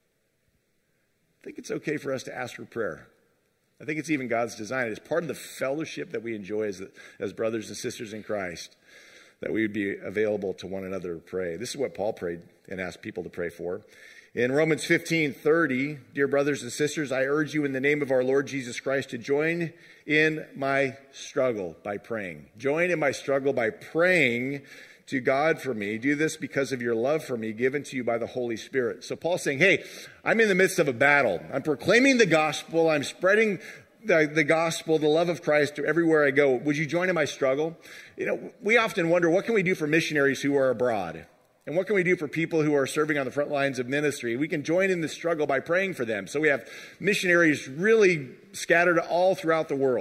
I think it's okay for us to ask for prayer. I think it's even God's design. It's part of the fellowship that we enjoy as brothers and sisters in Christ, that we would be available to one another to pray. This is what Paul prayed and asked people to pray for. In Romans 15:30, dear brothers and sisters, I urge you in the name of our Lord Jesus Christ to join in my struggle by praying. Join in my struggle by praying to God for me. Do this because of your love for me given to you by the Holy Spirit. So Paul's saying, hey, I'm in the midst of a battle. I'm proclaiming the gospel. I'm spreading the gospel, the love of Christ to everywhere I go. Would you join in my struggle? You know, we often wonder, what can we do for missionaries who are abroad? And what can we do for people who are serving on the front lines of ministry? We can join in the struggle by praying for them. So we have missionaries really scattered all throughout the world.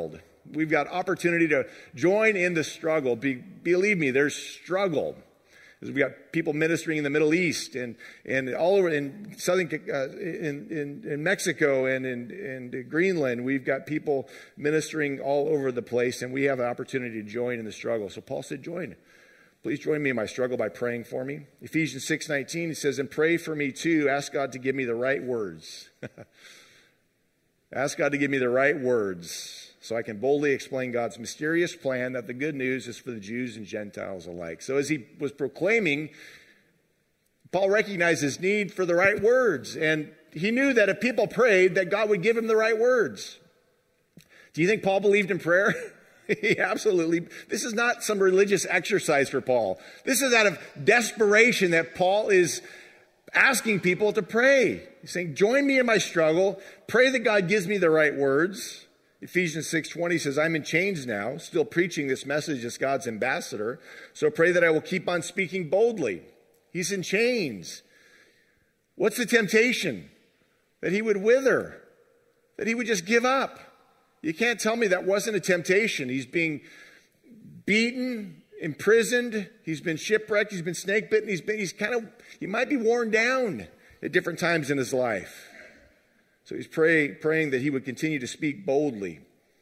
We've got opportunity to join in the struggle. Believe me, there's struggle. We've got people ministering in the Middle East and all over in southern in Mexico and in Greenland. We've got people ministering all over the place, and we have an opportunity to join in the struggle. So Paul said, please join me in my struggle by praying for me. Ephesians 6:19, he says, and pray for me too. Ask God to give me the right words. Ask God to give me the right words so I can boldly explain God's mysterious plan that the good news is for the Jews and Gentiles alike. So as he was proclaiming, Paul recognized his need for the right words. And he knew that if people prayed, that God would give him the right words. Do you think Paul believed in prayer? Absolutely. This is not some religious exercise for Paul. This is out of desperation that Paul is asking people to pray. He's saying, join me in my struggle. Pray that God gives me the right words. Ephesians 6:20 says, I'm in chains now, still preaching this message as God's ambassador. So pray that I will keep on speaking boldly. He's in chains. What's the temptation? That he would wither. That he would just give up. You can't tell me that wasn't a temptation. He's being beaten, imprisoned. He's been shipwrecked. He's been snake bitten. He might be worn down at different times in his life. So he's praying that he would continue to speak boldly.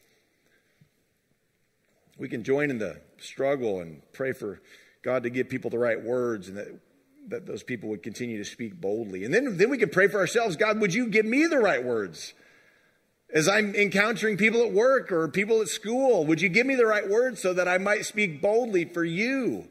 We can join in the struggle and pray for God to give people the right words and that those people would continue to speak boldly. And then we can pray for ourselves. God, would you give me the right words? As I'm encountering people at work or people at school, would you give me the right words so that I might speak boldly for you?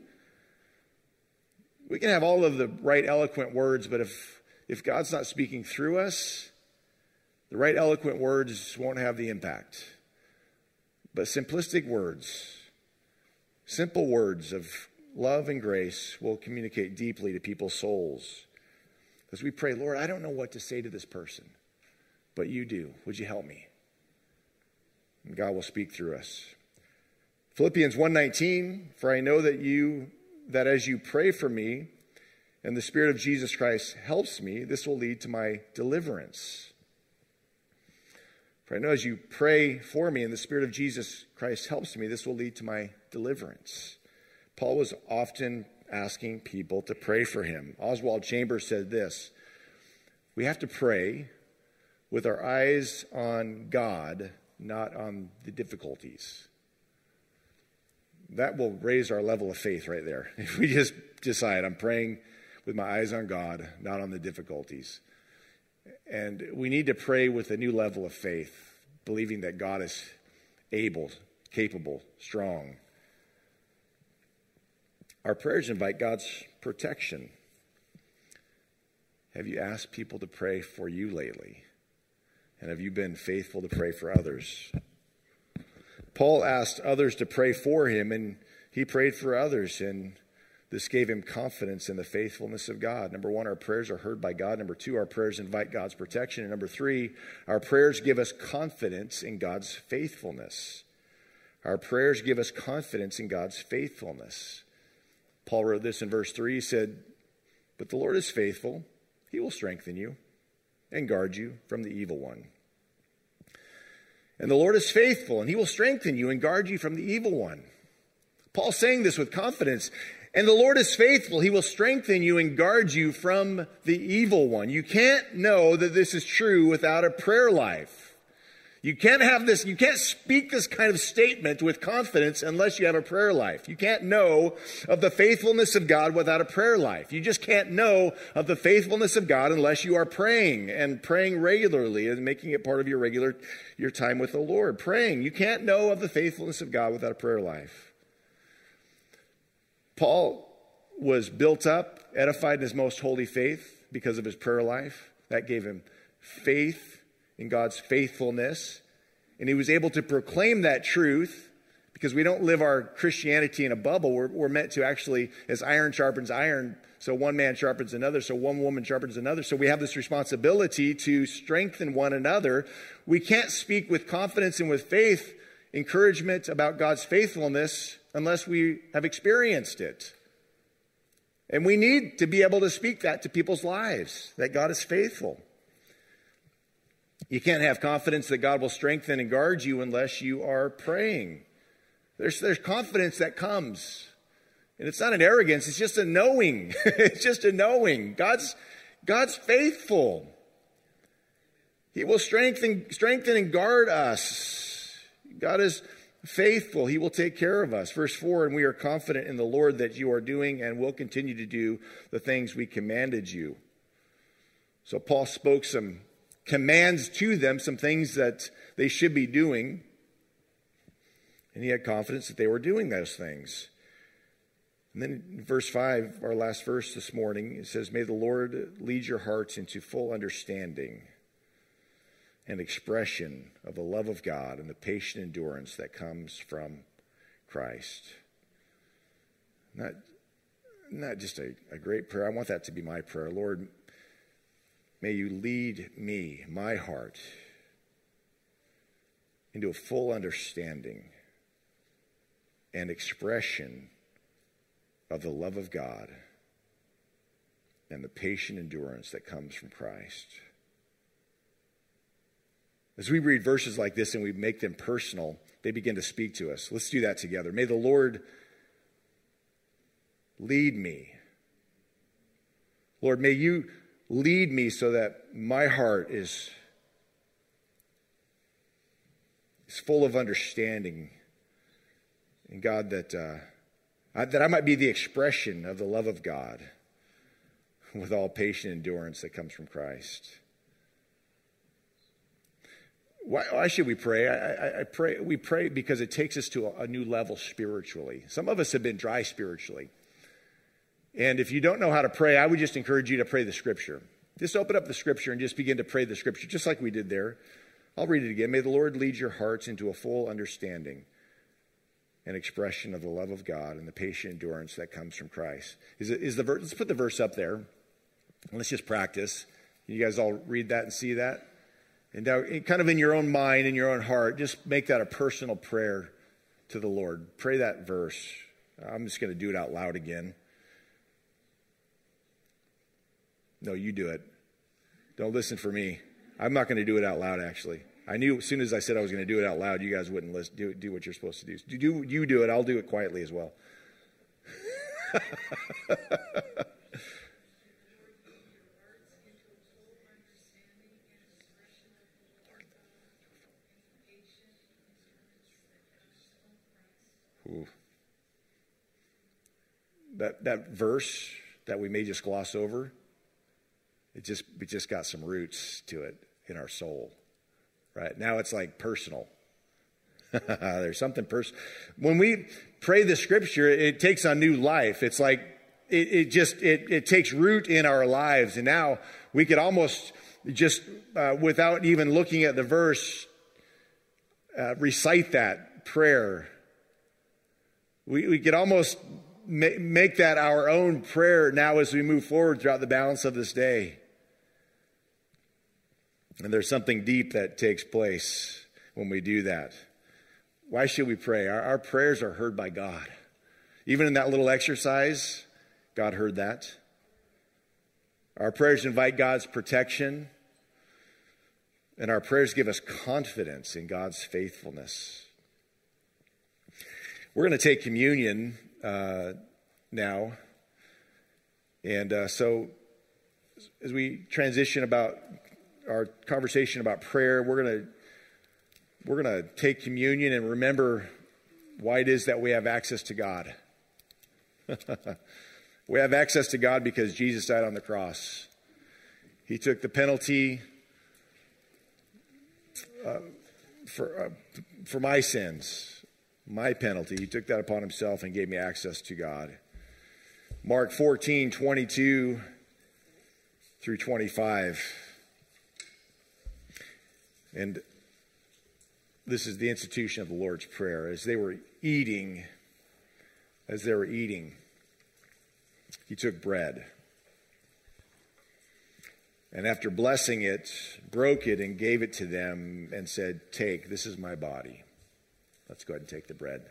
We can have all of the right eloquent words, but if God's not speaking through us, the right eloquent words won't have the impact. But simplistic words, simple words of love and grace will communicate deeply to people's souls. As we pray, Lord, I don't know what to say to this person, but you do. Would you help me? And God will speak through us. Philippians 1:19, for I know that as you pray for me and the Spirit of Jesus Christ helps me, this will lead to my deliverance. For I know as you pray for me and the Spirit of Jesus Christ helps me, this will lead to my deliverance. Paul was often asking people to pray for him. Oswald Chambers said this, we have to pray with our eyes on God, not on the difficulties. That will raise our level of faith right there. If we just decide, I'm praying with my eyes on God, not on the difficulties. And we need to pray with a new level of faith, believing that God is able, capable, strong. Our prayers invite God's protection. Have you asked people to pray for you lately? And have you been faithful to pray for others? Paul asked others to pray for him, and he prayed for others, and this gave him confidence in the faithfulness of God. Number one, our prayers are heard by God. Number two, our prayers invite God's protection. And number three, our prayers give us confidence in God's faithfulness. Our prayers give us confidence in God's faithfulness. Paul wrote this in verse 3. He said, but the Lord is faithful. He will strengthen you and guard you from the evil one. And the Lord is faithful, and he will strengthen you and guard you from the evil one. Paul's saying this with confidence. And the Lord is faithful. He will strengthen you and guard you from the evil one. You can't know that this is true without a prayer life. You can't speak this kind of statement with confidence unless you have a prayer life. You can't know of the faithfulness of God without a prayer life. You just can't know of the faithfulness of God unless you are praying and praying regularly and making it part of your time with the Lord. Praying. You can't know of the faithfulness of God without a prayer life. Paul was built up, edified in his most holy faith because of his prayer life. That gave him faith in God's faithfulness. And he was able to proclaim that truth because we don't live our Christianity in a bubble. We're meant to actually, as iron sharpens iron, so one man sharpens another, so one woman sharpens another. So we have this responsibility to strengthen one another. We can't speak with confidence and with faith, encouragement about God's faithfulness unless we have experienced it. And we need to be able to speak that to people's lives, that God is faithful. You can't have confidence that God will strengthen and guard you unless you are praying. There's confidence that comes. And it's not an arrogance, it's just a knowing. It's just a knowing. God's faithful. He will strengthen and guard us. God is faithful. He will take care of us. Verse 4, and we are confident in the Lord that you are doing and will continue to do the things we commanded you. So Paul spoke some commands to them, some things that they should be doing. And he had confidence that they were doing those things. And then in verse 5, our last verse this morning, it says, may the Lord lead your hearts into full understanding and expression of the love of God and the patient endurance that comes from Christ. Not just a great prayer. I want that to be my prayer. Lord, may you lead me, my heart, into a full understanding and expression of the love of God and the patient endurance that comes from Christ. As we read verses like this and we make them personal, they begin to speak to us. Let's do that together. May the Lord lead me. Lord, may you lead me so that my heart is full of understanding. And God, that I might be the expression of the love of God with all patient endurance that comes from Christ. Why should we pray? We pray because it takes us to a new level spiritually. Some of us have been dry spiritually. And if you don't know how to pray, I would just encourage you to pray the scripture. Just open up the scripture and just begin to pray the scripture, just like we did there. I'll read it again. May the Lord lead your hearts into a full understanding and expression of the love of God and the patient endurance that comes from Christ. Let's put the verse up there. And let's just practice. You guys all read that and see that? And now, kind of in your own mind, in your own heart, just make that a personal prayer to the Lord. Pray that verse. I'm just going to do it out loud again. No, you do it. Don't listen for me. I'm not going to do it out loud, actually. I knew as soon as I said I was going to do it out loud, you guys wouldn't listen, do what you're supposed to do. You do it. I'll do it quietly as well. Ooh. That verse that we may just gloss over, it just got some roots to it in our soul. Right? Now it's like personal. There's something personal. When we pray the scripture, it takes on new life. It's like it takes root in our lives. And now we could almost just, without even looking at the verse, recite that prayer. We could almost make that our own prayer now as we move forward throughout the balance of this day. And there's something deep that takes place when we do that. Why should we pray? Our prayers are heard by God. Even in that little exercise, God heard that. Our prayers invite God's protection. And our prayers give us confidence in God's faithfulness. We're going to take communion now. And so as we transition about our conversation about prayer, we're going to take communion and remember why it is that we have access to God. We have access to God because Jesus died on the cross. He took the penalty for my sins, my penalty. He took that upon himself and gave me access to God. Mark 14:22 through 25. And this is the institution of the Lord's Prayer. As they were eating, he took bread. And after blessing it, broke it and gave it to them and said, "Take, this is my body." Let's go ahead and take the bread.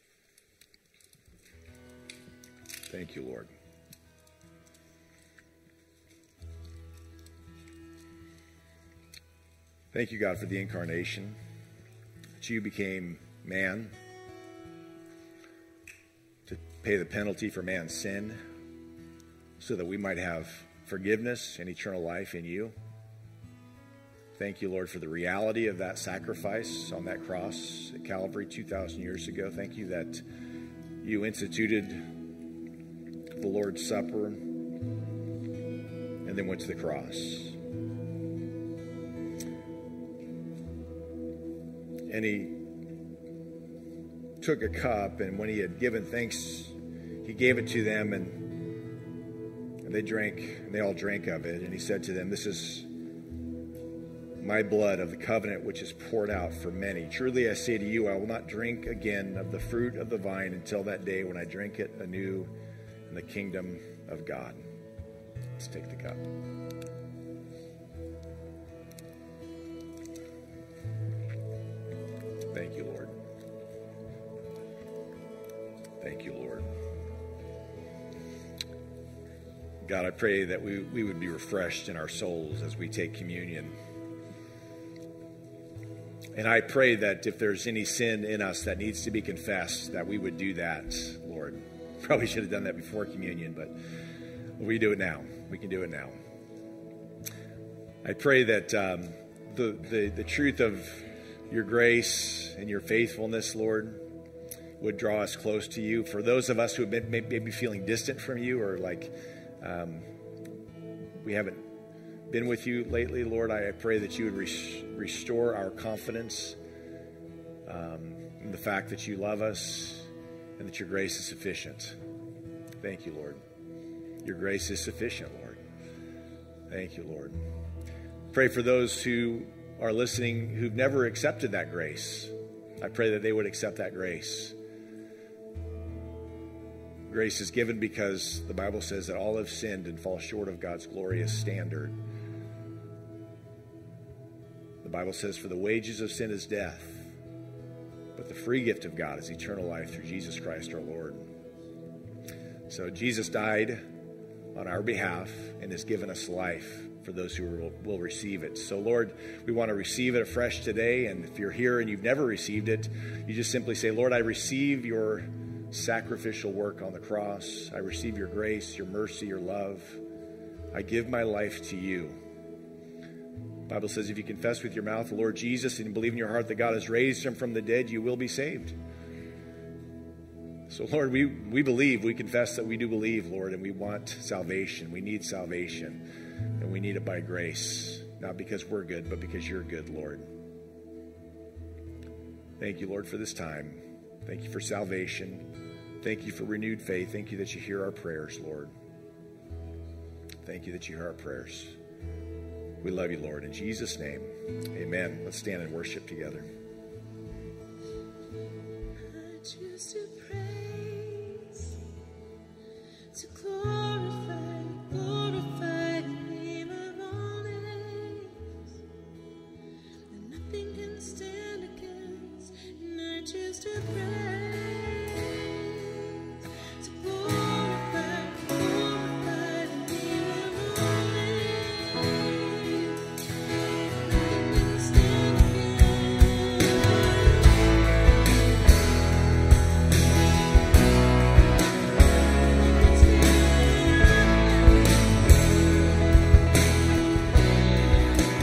Thank you, Lord. Thank you, God, for the incarnation, that you became man to pay the penalty for man's sin so that we might have forgiveness and eternal life in you. Thank you, Lord, for the reality of that sacrifice on that cross at Calvary 2,000 years ago. Thank you that you instituted the Lord's Supper and then went to the cross. And he took a cup, and when he had given thanks, he gave it to them, and they drank, and they all drank of it. And he said to them, "This is my blood of the covenant, which is poured out for many. Truly I say to you, I will not drink again of the fruit of the vine until that day when I drink it anew in the kingdom of God." Let's take the cup. Thank you, Lord. Thank you, Lord. God, I pray that we would be refreshed in our souls as we take communion. And I pray that if there's any sin in us that needs to be confessed, that we would do that, Lord. Probably should have done that before communion, but we do it now. We can do it now. I pray that the truth of your grace and your faithfulness, Lord, would draw us close to you. For those of us who have been maybe feeling distant from you, or like we haven't been with you lately, Lord, I pray that you would restore our confidence in the fact that you love us and that your grace is sufficient. Thank you, Lord. Your grace is sufficient, Lord. Thank you, Lord. Pray for those who are listening who've never accepted that grace. I pray that they would accept that grace. Grace is given because the Bible says that all have sinned and fall short of God's glorious standard. The Bible says, for the wages of sin is death, but the free gift of God is eternal life through Jesus Christ our Lord. So Jesus died on our behalf and has given us life for those who will receive it. So Lord, we want to receive it afresh today. And if you're here and you've never received it, you just simply say, Lord, I receive your sacrificial work on the cross. I receive your grace, your mercy, your love. I give my life to you. The Bible says if you confess with your mouth the Lord Jesus and believe in your heart that God has raised him from the dead, you will be saved. So Lord, we believe, we confess that we do believe, Lord, and we want salvation. We need salvation, and we need it by grace, not because we're good, but because you're good, Lord. Thank you, Lord, for this time. Thank you for salvation. Thank you for renewed faith. Thank you that you hear our prayers, Lord. Thank you that you hear our prayers. We love you, Lord. In Jesus' name, amen. Let's stand and worship together. I choose to praise, to glorify the name of all names, and nothing can stand against, and I choose to praise.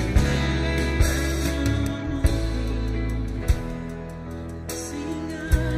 Sing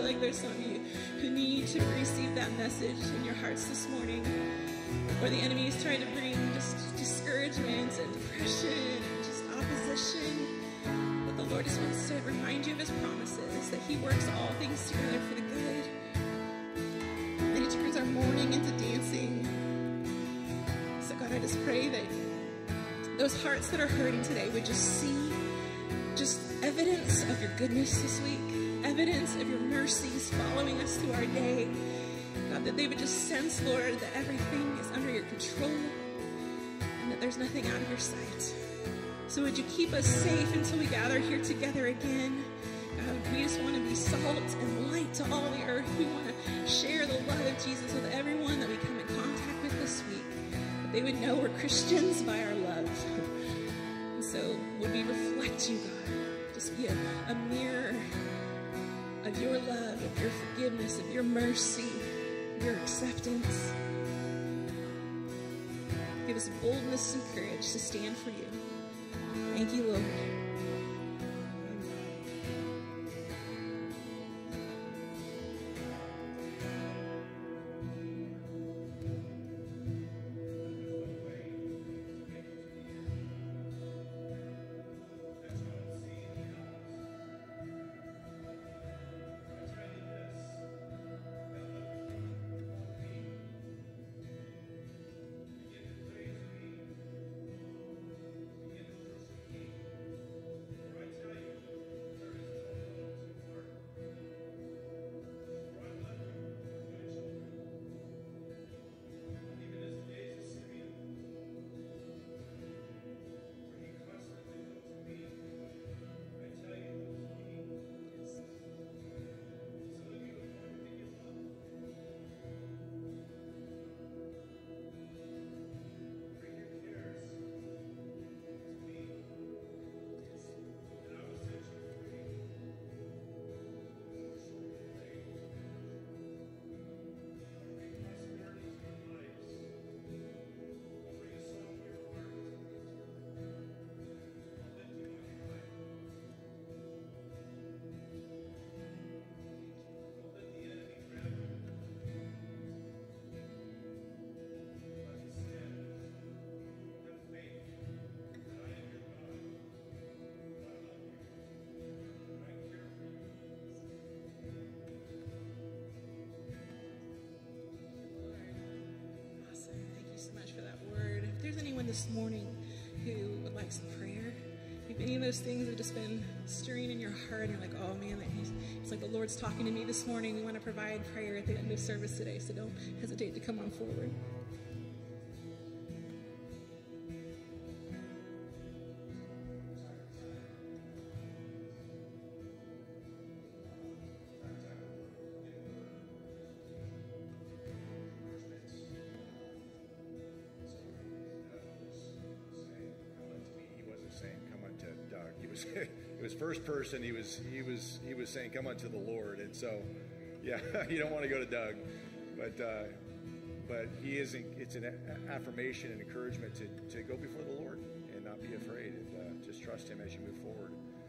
feel like there's some of you who need to receive that message in your hearts this morning, where the enemy is trying to bring just discouragement and depression and just opposition. But the Lord just wants to remind you of his promises, that he works all things together for the good, that he turns our mourning into dancing. So God, I just pray that those hearts that are hurting today would just see just evidence of your goodness this week, evidence of your mercies following us through our day. God, that they would just sense, Lord, that everything is under your control and that there's nothing out of your sight. So would you keep us safe until we gather here together again? God, we just want to be salt and light to all the earth. We want to share the love of Jesus with everyone that we come in contact with this week, that they would know we're Christians by our love. And so would we reflect you, God? Just be a mirror of your love, of your forgiveness, of your mercy, your acceptance. Give us boldness and courage to stand for you. Thank you, Lord. This morning who would like some prayer, if any of those things have just been stirring in your heart and you're like, oh man, it's like the Lord's talking to me this morning, we want to provide prayer at the end of service today, so don't hesitate to come on forward. It was first person. He was saying, "Come unto the Lord," and so, yeah, you don't want to go to Doug, but he is. It's an affirmation and encouragement to go before the Lord and not be afraid, and just trust Him as you move forward.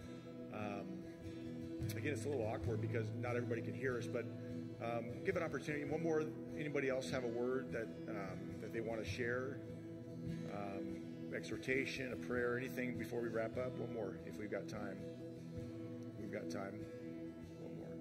Again, it's a little awkward because not everybody can hear us, but give an opportunity. One more. Anybody else have a word that they want to share? Exhortation, a prayer, anything before we wrap up? One more, if we've got time. We've got time. One more.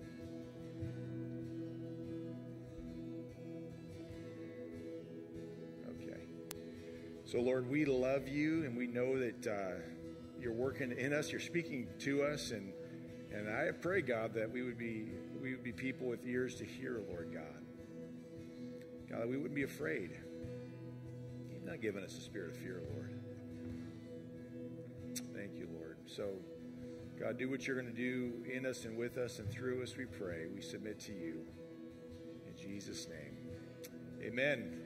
Okay. So, Lord, we love you, and we know that you're working in us. You're speaking to us, and I pray, God, that we would be people with ears to hear, Lord God. God, that we wouldn't be afraid. You've not given us a spirit of fear, Lord. Thank you, Lord. So, God, do what you're going to do in us and with us and through us, we pray. We submit to you. In Jesus' name, amen.